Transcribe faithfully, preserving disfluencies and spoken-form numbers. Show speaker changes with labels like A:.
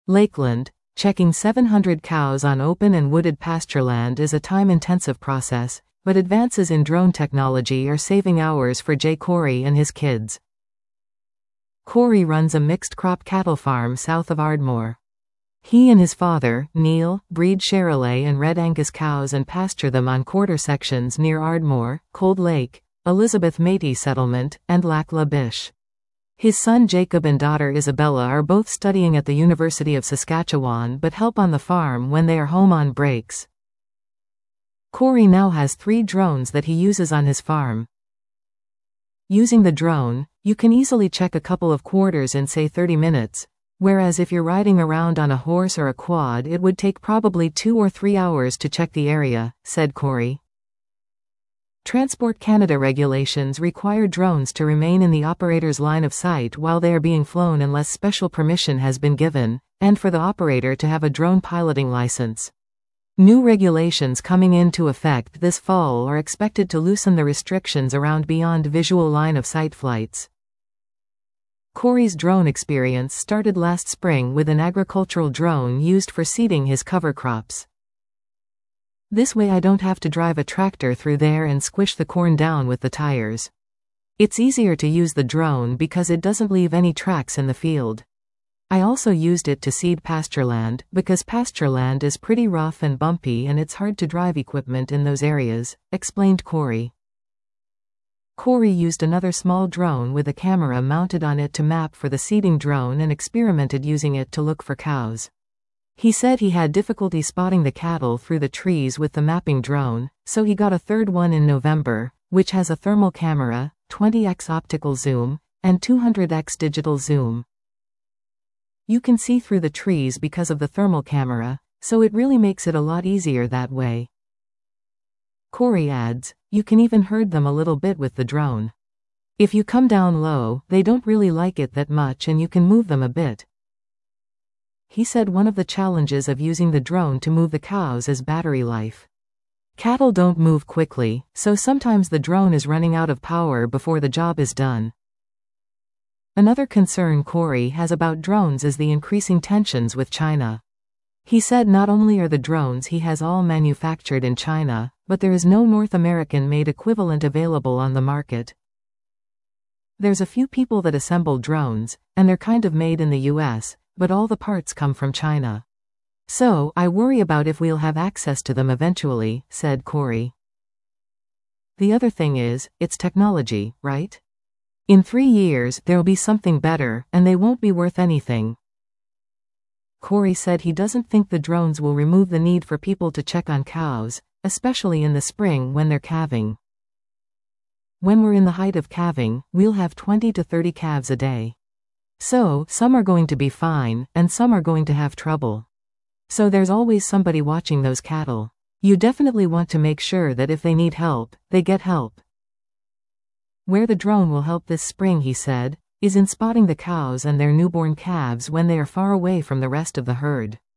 A: Lakeland, checking seven hundred cows on open and wooded pastureland is a time-intensive process, but advances in drone technology are saving hours for Jay Corey and his kids. Corey runs a mixed-crop cattle farm south of Ardmore. He and his father, Neil, breed Charolais and Red Angus cows and pasture them on quarter sections near Ardmore, Cold Lake, Elizabeth Métis Settlement, and Lac La Biche. His son Jacob and daughter Isabella are both studying at the University of Saskatchewan but help on the farm when they are home on breaks. Corey now has three drones that he uses on his farm. Using the drone, you can easily check a couple of quarters in say thirty minutes, whereas if you're riding around on a horse or a quad it would take probably two or three hours to check the area, said Corey. Transport Canada regulations require drones to remain in the operator's line of sight while they are being flown unless special permission has been given, and for the operator to have a drone piloting license. New regulations coming into effect this fall are expected to loosen the restrictions around beyond visual line of sight flights. Corey's drone experience started last spring with an agricultural drone used for seeding his cover crops. This way I don't have to drive a tractor through there and squish the corn down with the tires. It's easier to use the drone because it doesn't leave any tracks in the field. I also used it to seed pastureland, because pastureland is pretty rough and bumpy and it's hard to drive equipment in those areas, explained Corey. Corey used another small drone with a camera mounted on it to map for the seeding drone and experimented using it to look for cows. He said he had difficulty spotting the cattle through the trees with the mapping drone, so he got a third one in November, which has a thermal camera, twenty x optical zoom, and two hundred x digital zoom. You can see through the trees because of the thermal camera, so it really makes it a lot easier that way. Corey adds, you can even herd them a little bit with the drone. If you come down low, they don't really like it that much and you can move them a bit. He said one of the challenges of using the drone to move the cows is battery life. Cattle don't move quickly, so sometimes the drone is running out of power before the job is done. Another concern Corey has about drones is the increasing tensions with China. He said not only are the drones he has all manufactured in China, but there is no North American-made equivalent available on the market. There's a few people that assemble drones, and they're kind of made in the U S, but all the parts come from China. So, I worry about if we'll have access to them eventually, said Corey. The other thing is, it's technology, right? In three years, there'll be something better, and they won't be worth anything. Corey said he doesn't think the drones will remove the need for people to check on cows, especially in the spring when they're calving. When we're in the height of calving, we'll have twenty to thirty calves a day. So, some are going to be fine, and some are going to have trouble. So there's always somebody watching those cattle. You definitely want to make sure that if they need help, they get help. Where the drone will help this spring, he said, is in spotting the cows and their newborn calves when they are far away from the rest of the herd.